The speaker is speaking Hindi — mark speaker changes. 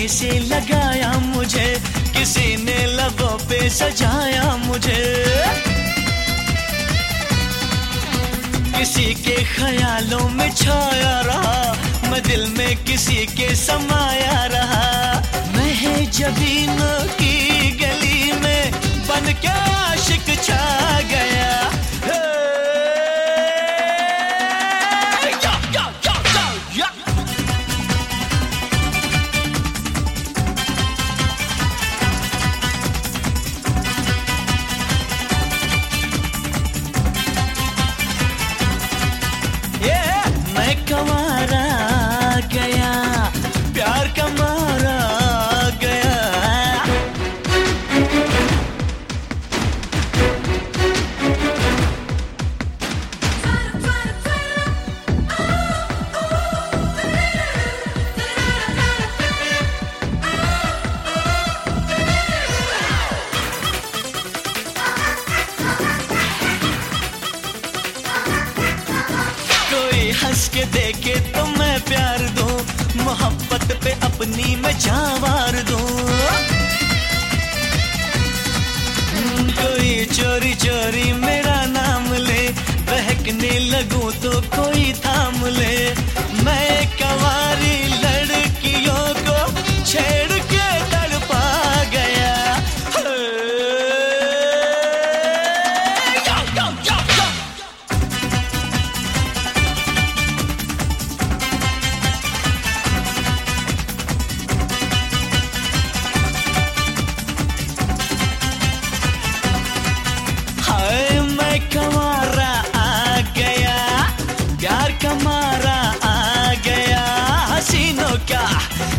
Speaker 1: से लगाया मुझे, किसी ने लबों पे सजाया मुझे। किसी के ख्यालों में छाया रहा, मैं दिल में किसी के समाया रहा। मैं है जबीनों की गली में बन के आशिक छा गया। मैं कंवारा गया, प्यार का मारा गया। हंस के देखे तो मैं प्यार दूं, मोहब्बत पे अपनी मैं जान वार दूं। कोई चोरी चोरी मेरा नाम ले, बहकने लगूं तो कोई थाम ले। मैं कंवारी लड़कियों को छेड़ के तड़पा गया। कंवारा आ गया, प्यार का मारा आ गया। हसीनों का